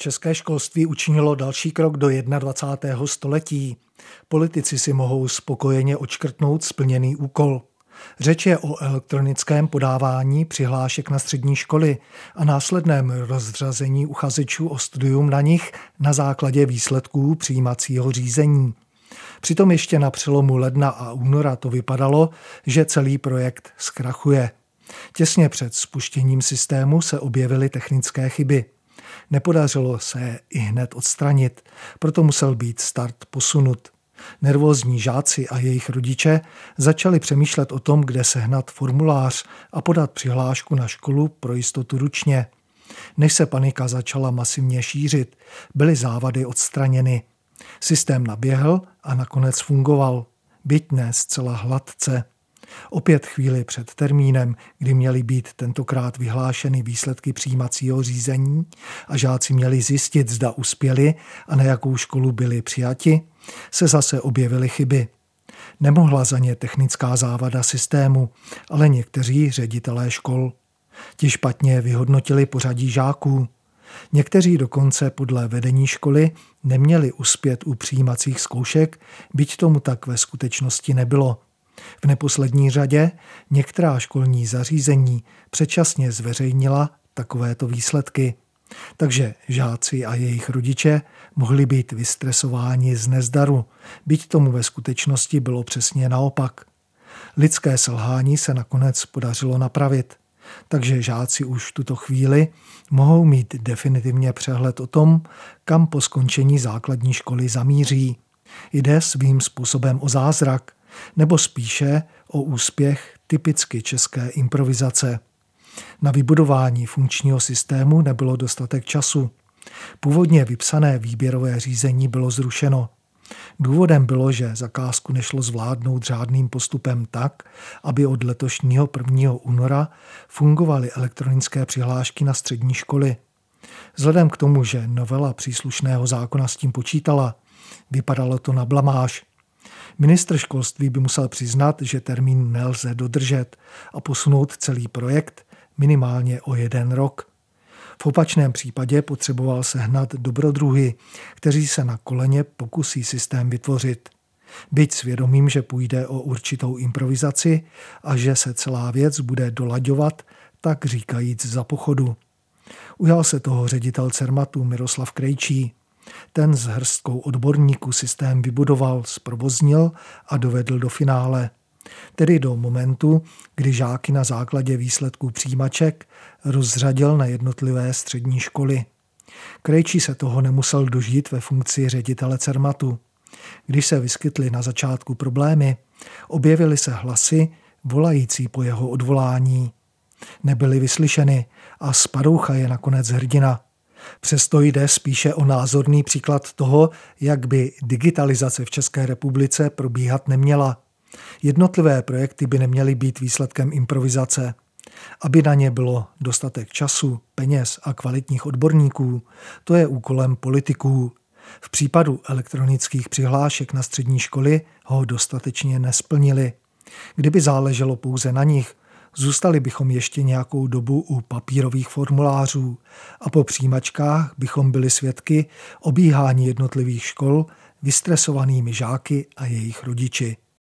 české školství učinilo další krok do 21. století. Politici si mohou spokojeně odškrtnout splněný úkol. Řeč je o elektronickém podávání přihlášek na střední školy a následném rozřazení uchazečů o studium na nich na základě výsledků přijímacího řízení. Přitom ještě na přelomu ledna a února to vypadalo, že celý projekt zkrachuje. Těsně před spuštěním systému se objevily technické chyby. Nepodařilo se je ihned odstranit, proto musel být start posunut. Nervózní žáci a jejich rodiče začali přemýšlet o tom, kde sehnat formulář a podat přihlášku na školu pro jistotu ručně. Než se panika začala masivně šířit, byly závady odstraněny. Systém naběhl a nakonec fungoval, byť ne zcela hladce. Opět chvíli před termínem, kdy měly být tentokrát vyhlášeny výsledky přijímacího řízení a žáci měli zjistit, zda uspěli a na jakou školu byli přijati, se zase objevily chyby. Nemohla za ně technická závada systému, ale někteří ředitelé škol. Ti špatně vyhodnotili pořadí žáků. Někteří dokonce podle vedení školy neměli uspět u přijímacích zkoušek, byť tomu tak ve skutečnosti nebylo. V neposlední řadě některá školní zařízení předčasně zveřejnila takovéto výsledky. Takže žáci a jejich rodiče mohli být vystresováni z nezdaru, byť tomu ve skutečnosti bylo přesně naopak. Lidské selhání se nakonec podařilo napravit, takže žáci už v tuto chvíli mohou mít definitivně přehled o tom, kam po skončení základní školy zamíří. Jde svým způsobem o zázrak, nebo spíše o úspěch typicky české improvizace. Na vybudování funkčního systému nebylo dostatek času. Původně vypsané výběrové řízení bylo zrušeno. Důvodem bylo, že zakázku nešlo zvládnout řádným postupem tak, aby od letošního 1. února fungovaly elektronické přihlášky na střední školy. Vzhledem k tomu, že novela příslušného zákona s tím počítala, vypadalo to na blamáž. Ministr školství by musel přiznat, že termín nelze dodržet a posunout celý projekt minimálně o 1 rok. V opačném případě potřeboval sehnat dobrodruhy, kteří se na koleně pokusí systém vytvořit. Byť svědomím, že půjde o určitou improvizaci a že se celá věc bude dolaďovat, tak říkajíc za pochodu. Ujal se toho ředitel Cermatu Miroslav Krejčí. Ten s hrstkou odborníků systém vybudoval, zprovoznil a dovedl do finále. Tedy do momentu, kdy žáky na základě výsledků přijímaček rozřadil na jednotlivé střední školy. Krejčí se toho nemusel dožít ve funkci ředitele Cermatu. Když se vyskytly na začátku problémy, objevily se hlasy volající po jeho odvolání. Nebyly vyslyšeny a Spadoucha je nakonec hrdina. Přesto jde spíše o názorný příklad toho, jak by digitalizace v České republice probíhat neměla. Jednotlivé projekty by neměly být výsledkem improvizace. Aby na ně bylo dostatek času, peněz a kvalitních odborníků, to je úkolem politiků. V případu elektronických přihlášek na střední školy ho dostatečně nesplnili. Kdyby záleželo pouze na nich, zůstali bychom ještě nějakou dobu u papírových formulářů a po přijímačkách bychom byli svědky obíhání jednotlivých škol vystresovanými žáky a jejich rodiči.